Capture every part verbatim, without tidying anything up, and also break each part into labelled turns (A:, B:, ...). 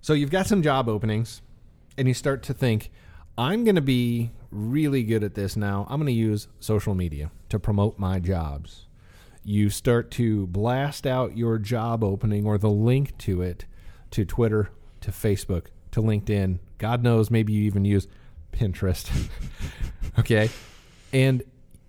A: So you've got some job openings, and you start to think, I'm going to be really good at this now. I'm going to use social media to promote my jobs. You start to blast out your job opening or the link to it to Twitter, to Facebook, to LinkedIn. God knows, maybe you even use Pinterest. Okay? And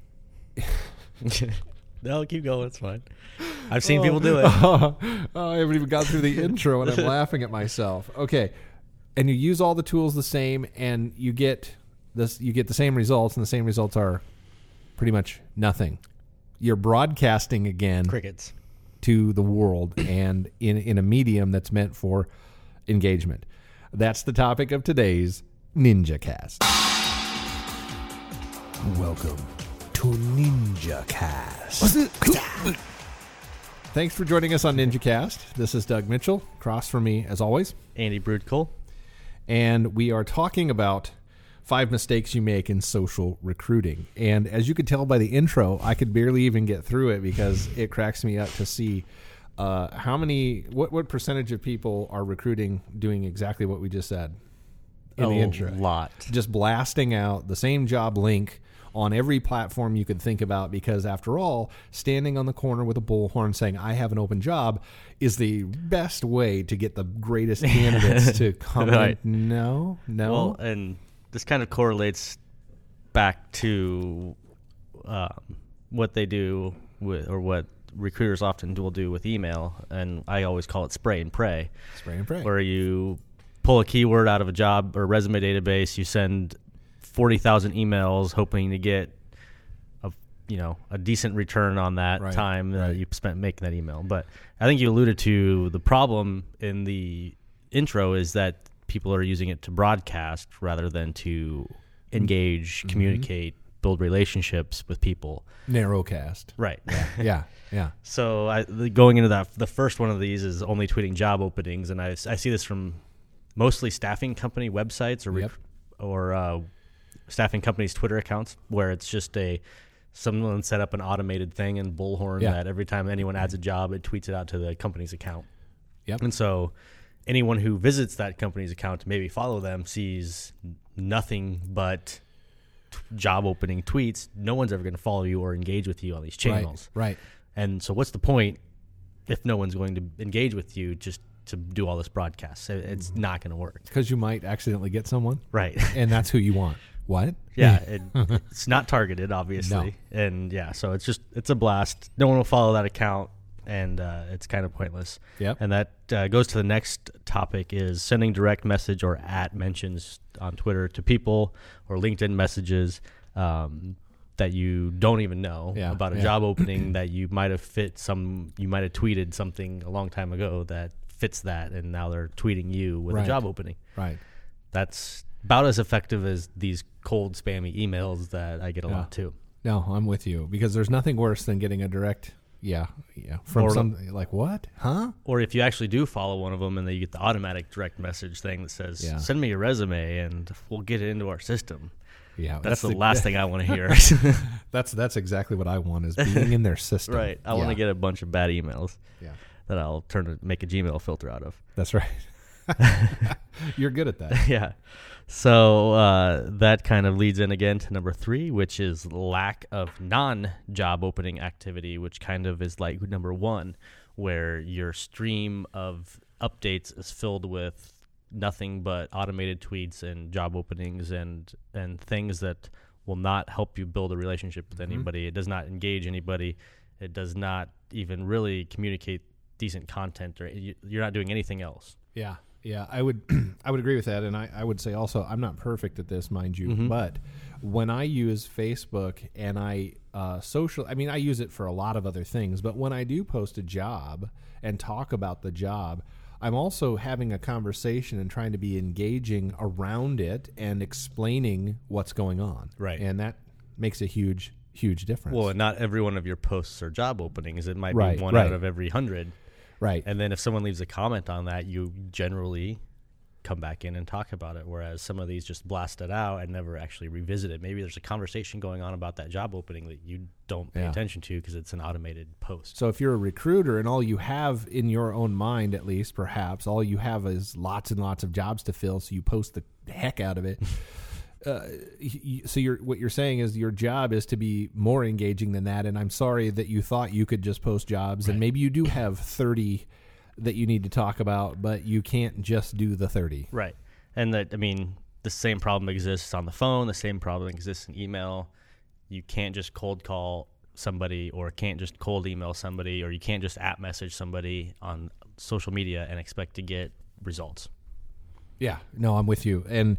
B: no, keep going. It's fine. I've seen oh, people do it.
A: Oh, oh, I haven't even got through the intro and I'm laughing at myself. Okay. And you use all the tools the same and you get this you get the same results, and the same results are pretty much nothing. You're broadcasting again
B: crickets
A: to the world and in, in a medium that's meant for engagement. That's the topic of today's NinjaCast. Welcome to NinjaCast. Thanks for joining us on NinjaCast. This is Doug Mitchell. Across from me, as always,
B: Andy Broodcole.
A: And we are talking about five mistakes you make in social recruiting. And as you could tell by the intro, I could barely even get through it because it cracks me up to see uh, how many, what, what percentage of people are recruiting doing exactly what we just said in
B: a
A: the intro.
B: A lot.
A: Just blasting out the same job link on every platform you could think about, because after all, standing on the corner with a bullhorn saying, I have an open job, is the best way to get the greatest candidates to come
B: right.
A: in. No, no.
B: Well, and this kind of correlates back to um, what they do with, or what recruiters often will do with email, and I always call it spray and pray.
A: Spray and pray.
B: Where you pull a keyword out of a job or resume database, you send forty thousand emails hoping to get a, you know, a decent return on that
A: right,
B: time that
A: right.
B: you spent making that email. But I think you alluded to the problem in the intro is that people are using it to broadcast rather than to engage, mm-hmm. communicate, build relationships with people.
A: Narrowcast.
B: Right.
A: Yeah. yeah. Yeah.
B: So I, the, going into that, the first one of these is only tweeting job openings. And I, I see this from mostly staffing company websites or,
A: yep.
B: rec- or, uh, staffing companies' Twitter accounts, where it's just a someone set up an automated thing in Bullhorn
A: yeah.
B: that every time anyone adds a job, it tweets it out to the company's account.
A: Yep.
B: And so anyone who visits that company's account to maybe follow them sees nothing but t- job opening tweets. No one's ever going to follow you or engage with you on these channels.
A: Right. right.
B: And so what's the point if no one's going to engage with you just to do all this broadcast? It's mm-hmm. not going to work.
A: Because you might accidentally get someone.
B: Right.
A: And that's who you want. What?
B: Yeah, it, it's not targeted, obviously. No. And yeah, so it's just, it's a blast. No one will follow that account, and uh, it's kind of pointless.
A: Yep.
B: And that uh, goes to the next topic, is sending direct message or at mentions on Twitter to people, or LinkedIn messages um, that you don't even know
A: yeah,
B: about a
A: yeah.
B: job opening that you might have fit some, you might have tweeted something a long time ago that fits that, and now they're tweeting you with
A: right.
B: a job opening.
A: Right.
B: That's about as effective as these cold spammy emails that I get a
A: yeah.
B: lot too.
A: No, I'm with you, because there's nothing worse than getting a direct, yeah, yeah, from
B: or,
A: some, like, what? Huh?
B: Or if you actually do follow one of them and then you get the automatic direct message thing that says,
A: yeah.
B: send me your resume and we'll get it into our system.
A: Yeah,
B: That's,
A: that's
B: the,
A: the
B: last thing I want to hear.
A: that's that's exactly what I want, is being in their system.
B: Right. I yeah. want to get a bunch of bad emails
A: yeah.
B: that I'll turn to make a Gmail filter out of.
A: That's right. You're good at that.
B: Yeah. So uh, that kind of leads in again to number three, which is lack of non-job opening activity, which kind of is like number one, where your stream of updates is filled with nothing but automated tweets and job openings and and things that will not help you build a relationship with
A: mm-hmm.
B: anybody. It does not engage anybody. It does not even really communicate decent content, or you, you're not doing anything else.
A: Yeah. Yeah, I would I would agree with that, and I, I would say also, I'm not perfect at this, mind you, mm-hmm. but when I use Facebook and I uh, social, I mean, I use it for a lot of other things, but when I do post a job and talk about the job, I'm also having a conversation and trying to be engaging around it and explaining what's going on.
B: Right.
A: And that makes a huge, huge difference.
B: Well, and not every one of your posts are job openings. It might
A: right,
B: be one
A: right.
B: out of every hundred.
A: Right.
B: And then if someone leaves a comment on that, you generally come back in and talk about it, whereas some of these just blast it out and never actually revisit it. Maybe there's a conversation going on about that job opening that you don't pay
A: Yeah.
B: attention to because it's an automated post.
A: So if you're a recruiter and all you have in your own mind, at least perhaps, all you have is lots and lots of jobs to fill, so you post the heck out of it. uh, y- so you're, what you're saying is your job is to be more engaging than that, and I'm sorry that you thought you could just post jobs,
B: Right.
A: and maybe you do have thirty that you need to talk about, but you can't just do the thirty.
B: Right. And that, I mean, the same problem exists on the phone. The same problem exists in email. You can't just cold call somebody or can't just cold email somebody or you can't just app message somebody on social media and expect to get results.
A: Yeah, no, I'm with you. And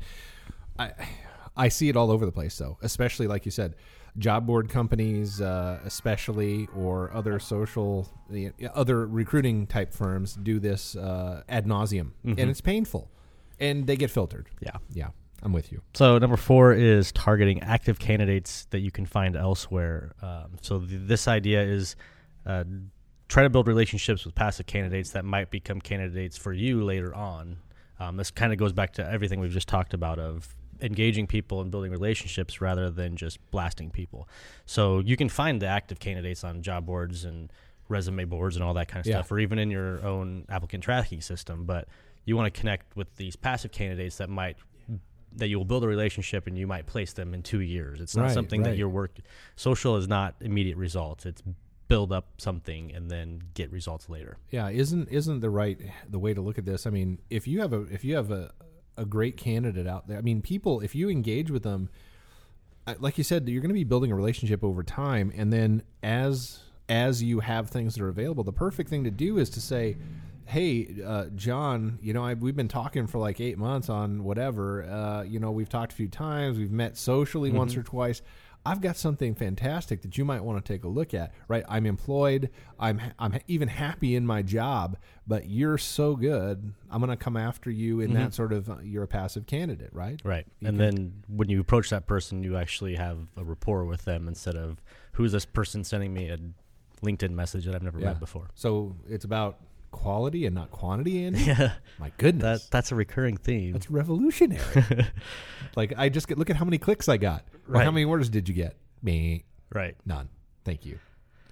A: I I see it all over the place, though, especially like you said, job board companies, uh, especially, or other social, the other recruiting type firms do this uh, ad nauseum,
B: Mhm.
A: and it's painful, and they get filtered.
B: Yeah.
A: Yeah, I'm with you.
B: So number four is targeting active candidates that you can find elsewhere. Um, so th- this idea is uh, try to build relationships with passive candidates that might become candidates for you later on. Um, this kind of goes back to everything we've just talked about of engaging people and building relationships rather than just blasting people. So you can find the active candidates on job boards and resume boards and all that kind of
A: Yeah.
B: stuff, or even in your own applicant tracking system. But you want to connect with these passive candidates that might that you'll build a relationship and you might place them in two years. It's not
A: Right,
B: something that
A: right.
B: your work social is not immediate results. It's build up something and then get results later.
A: Yeah, isn't isn't the right the way to look at this? I mean, if you have a if you have a a great candidate out there, I mean, people, if you engage with them, uh, like you said, you're going to be building a relationship over time, and then as as you have things that are available, the perfect thing to do is to say, hey, uh, John, you know, I, we've been talking for like eight months on whatever. Uh, you know, we've talked a few times. We've met socially once or twice. I've got something fantastic that you might want to take a look at, right? I'm employed. I'm I'm even happy in my job, but you're so good. I'm going to come after you in that sort of, uh, you're a passive candidate, right?
B: Right.
A: You
B: and
A: can-
B: then when you approach that person, you actually have a rapport with them instead of who's this person sending me a LinkedIn message that I've never
A: Yeah.
B: met before.
A: So it's about quality and not quantity, Andy?
B: Yeah.
A: My goodness.
B: That that's a recurring theme.
A: That's revolutionary. Like, I just get, look at how many clicks I got. Or
B: Right.
A: how many orders did you get? Me.
B: Right.
A: None. Thank you.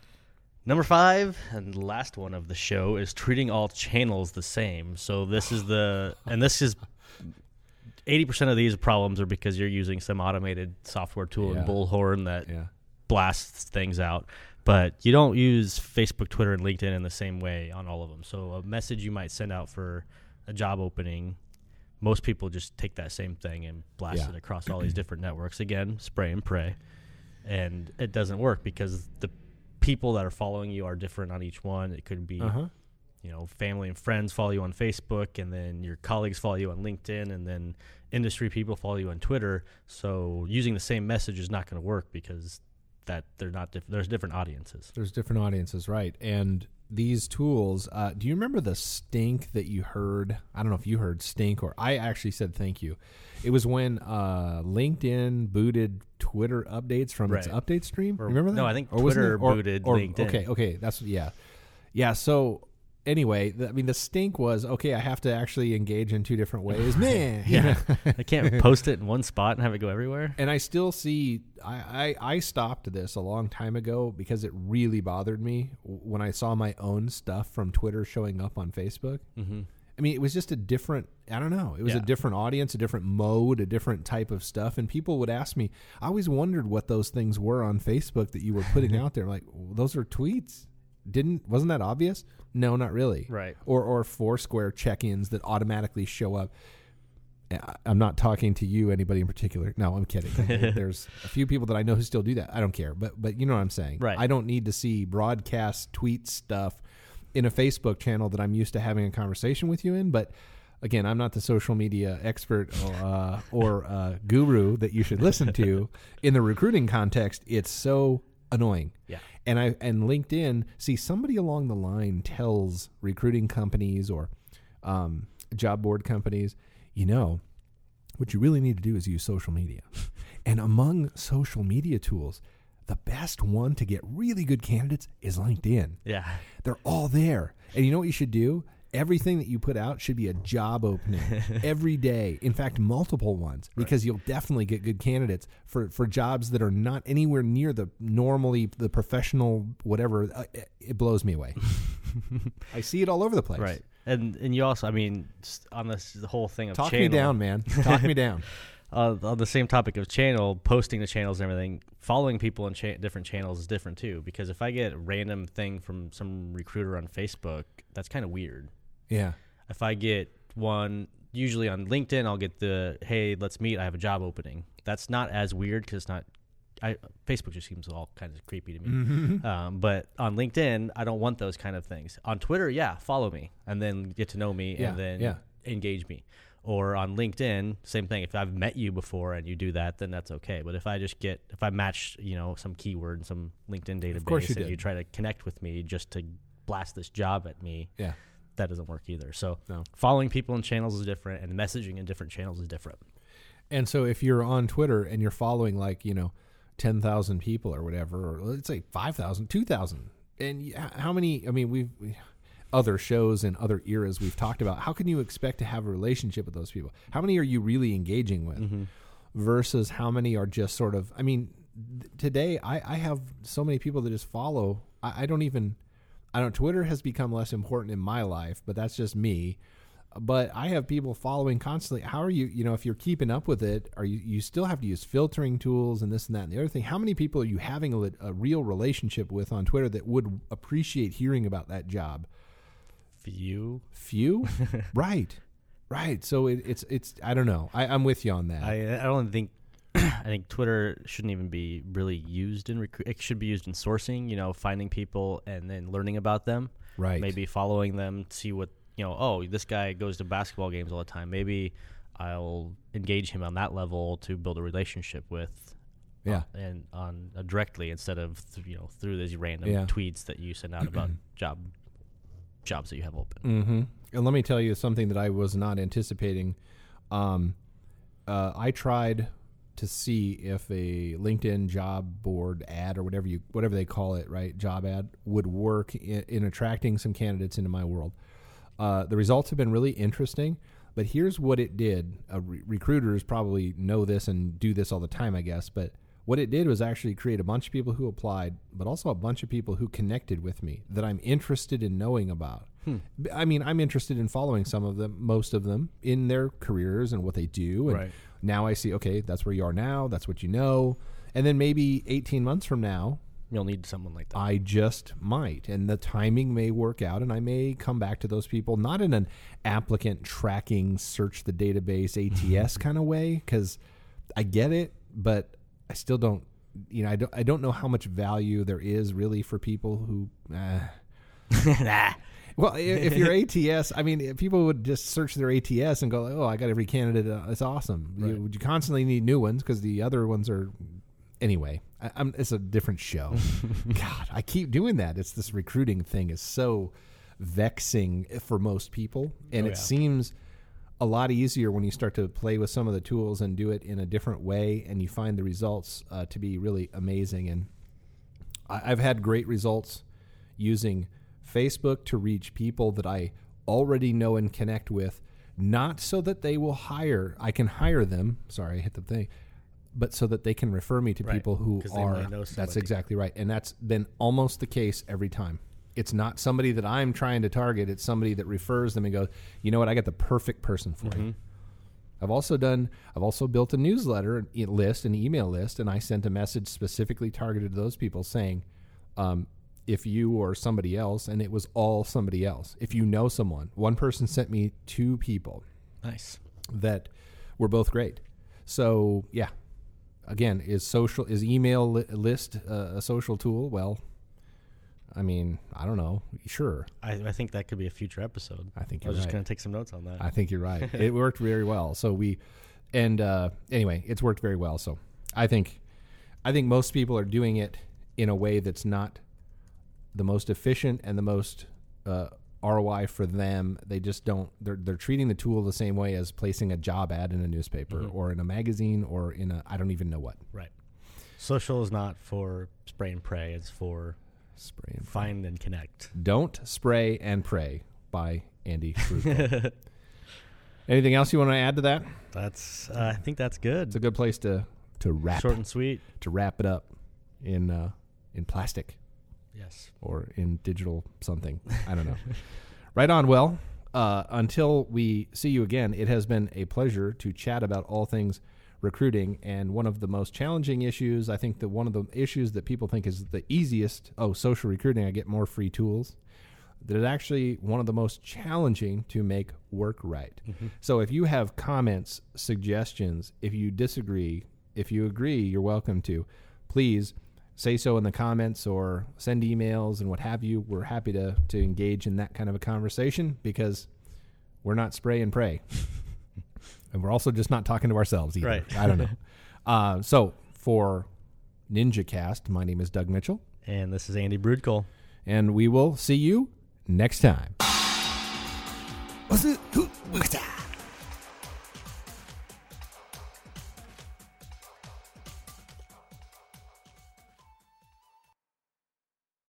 B: Number five, and the last one of the show, is treating all channels the same. So this is the, and this is, eighty percent of these problems are because you're using some automated software tool
A: Yeah.
B: in Bullhorn that
A: Yeah.
B: blasts things out. But you don't use Facebook, Twitter, and LinkedIn in the same way on all of them. So a message you might send out for a job opening, most people just take that same thing and blast
A: Yeah.
B: it across all these different networks. Again, spray and pray. And it doesn't work because the people that are following you are different on each one. It could be,
A: Uh-huh.
B: you know, family and friends follow you on Facebook, and then your colleagues follow you on LinkedIn, and then industry people follow you on Twitter. So using the same message is not going to work because that they're not diff- there's different audiences.
A: There's different audiences, right? And these tools, uh, do you remember the stink that you heard? I don't know if you heard stink or I actually said thank you. It was when uh, LinkedIn booted Twitter updates from its
B: Right.
A: update stream.
B: Or-
A: Remember that?
B: no, I think
A: Or wasn't
B: Twitter
A: it- or-
B: booted
A: or-
B: LinkedIn.
A: Okay, okay, that's yeah, yeah. So anyway, the, I mean, the stink was okay. I have to actually engage in two different ways, man.
B: Yeah. I can't post it in one spot and have it go everywhere.
A: And I still see, I, I, I stopped this a long time ago because it really bothered me when I saw my own stuff from Twitter showing up on Facebook.
B: Mm-hmm.
A: I mean, it was just a different, I don't know, it was
B: Yeah.
A: a different audience, a different mode, a different type of stuff. And people would ask me, I always wondered what those things were on Facebook that you were putting out there. Like, well, those are tweets. Didn't, wasn't that obvious? No, not really.
B: Right.
A: Or, or Foursquare check-ins that automatically show up. I- I'm not talking to you, anybody in particular. No, I'm kidding. There's a few people that I know who still do that. I don't care, but but you know what I'm saying.
B: Right.
A: I don't need to see broadcast tweet stuff in a Facebook channel that I'm used to having a conversation with you in. But again, I'm not the social media expert or, uh, or uh, guru that you should listen to. In the recruiting context, it's so annoying.
B: Yeah.
A: And I and LinkedIn, see, somebody along the line tells recruiting companies or um, job board companies, you know, what you really need to do is use social media. And among social media tools, the best one to get really good candidates is LinkedIn.
B: Yeah.
A: They're all there. And you know what you should do? everything that you put out should be a job opening every day. In fact, multiple ones, because right. you'll definitely get good candidates for, for jobs that are not anywhere near the normally the professional whatever. Uh, it blows me away. I see it all over the place.
B: Right. And and you also, I mean, on this the whole thing of
A: Talk
B: channel,
A: me down, man. Talk me down.
B: Uh, on the same topic of channel, posting the channels and everything, following people in cha- different channels is different too. Because if I get a random thing from some recruiter on Facebook, that's kind of weird.
A: Yeah.
B: If I get one, usually on LinkedIn, I'll get the, hey, let's meet, I have a job opening. That's not as weird because it's not, I, Facebook just seems all kind of creepy to me.
A: Mm-hmm.
B: Um, but on LinkedIn, I don't want those kind of things. On Twitter, yeah, follow me and then get to know me
A: yeah,
B: and then
A: yeah.
B: engage me. Or on LinkedIn, same thing. If I've met you before and you do that, then that's okay. But if I just get, if I match, you know, some keyword in some LinkedIn database
A: you
B: and
A: did.
B: you try to connect with me just to blast this job at me,
A: yeah,
B: that doesn't work either. So
A: no.
B: following people in channels is different, and messaging in different channels is different.
A: And so if you're on Twitter and you're following like, you know, ten thousand people or whatever, or let's say five thousand, two thousand, and how many, I mean, we've, we, other shows and other eras we've talked about, how can you expect to have a relationship with those people? How many are you really engaging with
B: Mm-hmm.
A: versus how many are just sort of, I mean, th- today I, I have so many people that just follow. I, I don't even, I don't, Twitter has become less important in my life, but that's just me. But I have people following constantly. How are you, you know, if you're keeping up with it, are you, you still have to use filtering tools and this and that and the other thing. How many people are you having a, a real relationship with on Twitter that would appreciate hearing about that job?
B: Few.
A: Few? Right. Right. So it, it's, it's, I don't know. I, I'm with you on that.
B: I, I don't think, I think Twitter shouldn't even be really used in recruit. It should be used in sourcing, you know, finding people and then learning about them.
A: Right.
B: Maybe following them, see what, you know, oh, this guy goes to basketball games all the time. Maybe I'll engage him on that level to build a relationship with.
A: Yeah.
B: Uh, and on uh, directly instead of, th- you know, through these random
A: Yeah.
B: tweets that you send out about job jobs that you have open.
A: Mm-hmm. And let me tell you something that I was not anticipating. Um, uh, I tried to see if a LinkedIn job board ad or whatever you whatever they call it, right, job ad, would work in, in attracting some candidates into my world. Uh, the results have been really interesting, but here's what it did. Uh, re- recruiters probably know this and do this all the time, I guess, but what it did was actually create a bunch of people who applied, but also a bunch of people who connected with me that I'm interested in knowing about. Hmm. I mean, I'm interested in following some of them, most of them, in their careers and what they do. And
B: right.
A: now I see, okay, that's where you are now. That's what you know. And then maybe eighteen months from now,
B: you'll need someone like that.
A: I just might. And the timing may work out, and I may come back to those people, not in an applicant tracking, search the database, A T S kind of way, because I get it, but I still don't, you know, I don't, I don't know how much value there is really for people who, uh, well, if you're A T S, I mean, if people would just search their A T S and go, oh, I got every candidate. Uh, it's awesome.
B: Right.
A: You, you constantly need new ones because the other ones are, anyway, I, I'm, it's a different show. God, I keep doing that. It's this recruiting thing is so vexing for most people. And
B: Oh,
A: it
B: yeah.
A: seems a lot easier when you start to play with some of the tools and do it in a different way, and you find the results uh, to be really amazing. And I, I've had great results using Facebook to reach people that I already know and connect with, not so that they will hire, I can hire them, sorry, I hit the thing, but so that they can refer me to
B: Right,
A: people who
B: 'cause they
A: are,
B: might know
A: that's
B: somebody.
A: exactly right. And that's been almost the case every time. It's not somebody that I'm trying to target. It's somebody that refers them and goes, you know what, I got the perfect person for
B: Mm-hmm.
A: you. I've also done, I've also built a newsletter an e- list, an email list, and I sent a message specifically targeted to those people saying, um, if you or somebody else, and it was all somebody else. If you know someone, one person sent me two people
B: Nice.
A: that were both great. So yeah, again, is social, is email li- list uh, a social tool? Well, I mean, I don't know. Sure.
B: I, I think that could be a future episode.
A: I think
B: I
A: you're
B: was just
A: right.
B: going to take some notes on that.
A: I think you're right. It worked very well. So we, and uh, anyway, it's worked very well. So I think, I think most people are doing it in a way that's not the most efficient and the most uh, R O I for them. They just don't. They're they're treating the tool the same way as placing a job ad in a newspaper
B: Mhm.
A: or in a magazine or in a I don't even know what.
B: Right. Social is not for spray and pray. It's for
A: Spray and pray.
B: find and connect.
A: Don't spray and pray by Andy Brudko. Anything else you want to add to that?
B: That's. Uh, I think that's good.
A: It's a good place to to wrap
B: Short and sweet.
A: to wrap it up in uh, in plastic.
B: Yes.
A: Or in digital something. I don't know. Right on. Well, uh, until we see you again, it has been a pleasure to chat about all things recruiting. And one of the most challenging issues, I think that one of the issues that people think is the easiest, oh, social recruiting, I get more free tools, that is actually one of the most challenging to make work right. Mm-hmm. So if you have comments, suggestions, if you disagree, if you agree, you're welcome to. Please say so in the comments or send emails and what have you. We're happy to to engage in that kind of a conversation because we're not spray and pray. And we're also just not talking to ourselves either.
B: Right.
A: I don't know. uh, so for NinjaCast, my name is Doug Mitchell.
B: And this is Andy Brudko.
A: And we will see you next time.